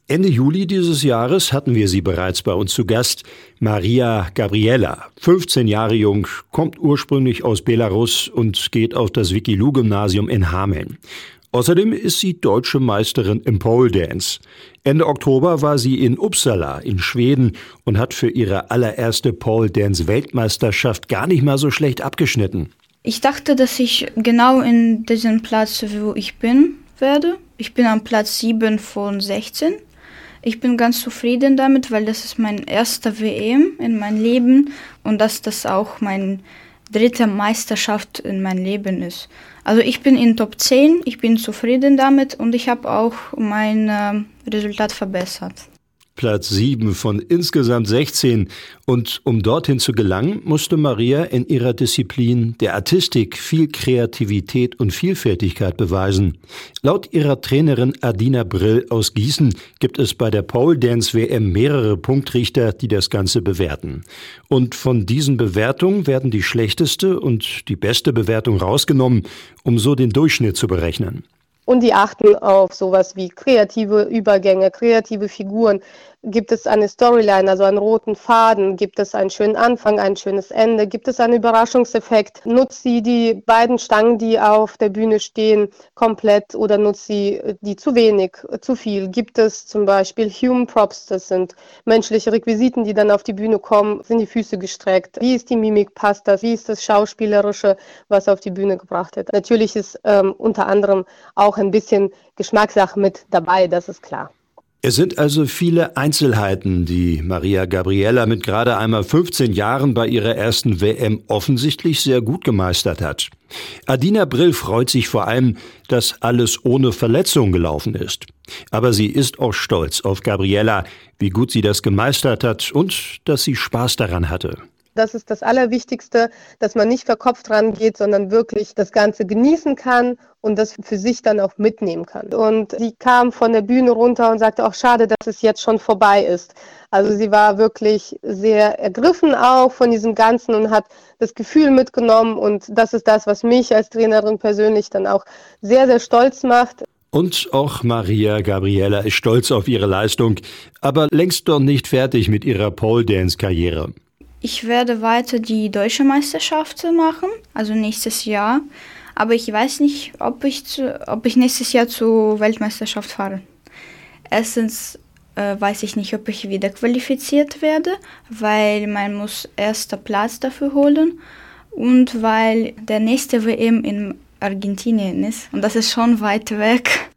Ende Juli dieses Jahres hatten wir sie bereits bei uns zu Gast. Maria Gabriela, 15 Jahre jung, kommt ursprünglich aus Belarus und geht auf das Wikilu-Gymnasium in Hameln. Außerdem ist sie deutsche Meisterin im Pole Dance. Ende Oktober war sie in Uppsala in Schweden und hat für ihre allererste Pole Dance Weltmeisterschaft gar nicht mal so schlecht abgeschnitten. Ich dachte, dass ich genau in diesem Platz, wo ich bin, werde. Ich bin am Platz 7 von 16. Ich bin ganz zufrieden damit, weil das ist mein erster WM in meinem Leben und dass das auch meine dritte Meisterschaft in meinem Leben ist. Also ich bin in Top 10, ich bin zufrieden damit und ich habe auch mein Resultat verbessert. Platz 7 von insgesamt 16. Und um dorthin zu gelangen, musste Maria in ihrer Disziplin der Artistik viel Kreativität und Vielfältigkeit beweisen. Laut ihrer Trainerin Adina Brill aus Gießen gibt es bei der Pole Dance WM mehrere Punktrichter, die das Ganze bewerten. Und von diesen Bewertungen werden die schlechteste und die beste Bewertung rausgenommen, um so den Durchschnitt zu berechnen. Und die achten auf sowas wie kreative Übergänge, kreative Figuren. Gibt es eine Storyline, also einen roten Faden? Gibt es einen schönen Anfang, ein schönes Ende? Gibt es einen Überraschungseffekt? Nutzt sie die beiden Stangen, die auf der Bühne stehen, komplett oder nutzt sie die zu wenig, zu viel? Gibt es zum Beispiel Human Props, das sind menschliche Requisiten, die dann auf die Bühne kommen? Sind die Füße gestreckt? Wie ist die Mimik? Passt das? Wie ist das Schauspielerische, was auf die Bühne gebracht wird? Natürlich ist unter anderem auch ein bisschen Geschmackssache mit dabei, das ist klar. Es sind also viele Einzelheiten, die Maria Gabriela mit gerade einmal 15 Jahren bei ihrer ersten WM offensichtlich sehr gut gemeistert hat. Adina Brill freut sich vor allem, dass alles ohne Verletzung gelaufen ist. Aber sie ist auch stolz auf Gabriela, wie gut sie das gemeistert hat und dass sie Spaß daran hatte. Das ist das Allerwichtigste, dass man nicht verkopft rangeht, sondern wirklich das Ganze genießen kann und das für sich dann auch mitnehmen kann. Und sie kam von der Bühne runter und sagte, auch schade, dass es jetzt schon vorbei ist. Also sie war wirklich sehr ergriffen auch von diesem Ganzen und hat das Gefühl mitgenommen. Und das ist das, was mich als Trainerin persönlich dann auch sehr, sehr stolz macht. Und auch Maria Gabriela ist stolz auf ihre Leistung, aber längst noch nicht fertig mit ihrer Pole-Dance-Karriere. Ich werde weiter die deutsche Meisterschaft machen, also nächstes Jahr. Aber ich weiß nicht, ob ich nächstes Jahr zur Weltmeisterschaft fahre. Erstens weiß ich nicht, ob ich wieder qualifiziert werde, weil man muss erster Platz dafür holen und weil der nächste WM in Argentinien ist. Und das ist schon weit weg.